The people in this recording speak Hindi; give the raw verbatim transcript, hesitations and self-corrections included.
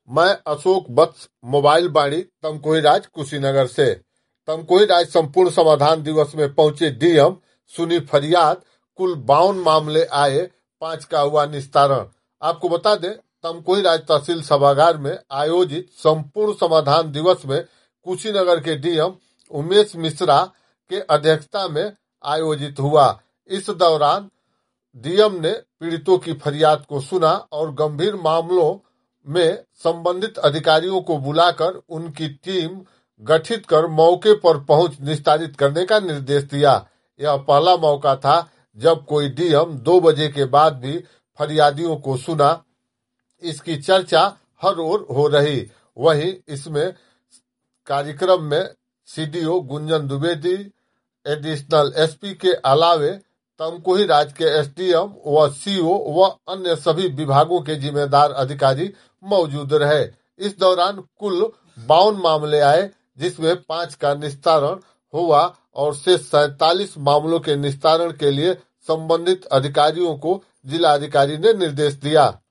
मैं अशोक वत्स, मोबाइल बाड़ी, तमकुही राज, कुशीनगर से। तमकुही राज संपूर्ण समाधान दिवस में पहुंचे डीएम, सुनी फरियाद, कुल बावन मामले आए, पांच का हुआ निस्तारण। आपको बता दें, तमकुही राज तहसील सभागार में आयोजित संपूर्ण समाधान दिवस में कुशीनगर के डीएम उमेश मिश्रा के अध्यक्षता में आयोजित हुआ। इस दौरान डीएम ने पीड़ितों की फरियाद को सुना और गंभीर मामलों में संबंधित अधिकारियों को बुलाकर उनकी टीम गठित कर मौके पर पहुंच निस्तारित करने का निर्देश दिया। यह पहला मौका था जब कोई डीएम दो बजे के बाद भी फरियादियों को सुना। इसकी चर्चा हर ओर हो रही। वहीं इसमें कार्यक्रम में CDO Gunjan Dwivedi, additional SP के अलावे तमकुही राज के एसडीएम व सीओ व अन्य सभी विभागों के जिम्मेदार अधिकारी मौजूद रहे। इस दौरान कुल बावन मामले आए, जिसमें पांच का निस्तारण हुआ और शेष सैतालीस मामलों के निस्तारण के लिए संबंधित अधिकारियों को जिला अधिकारी ने निर्देश दिया।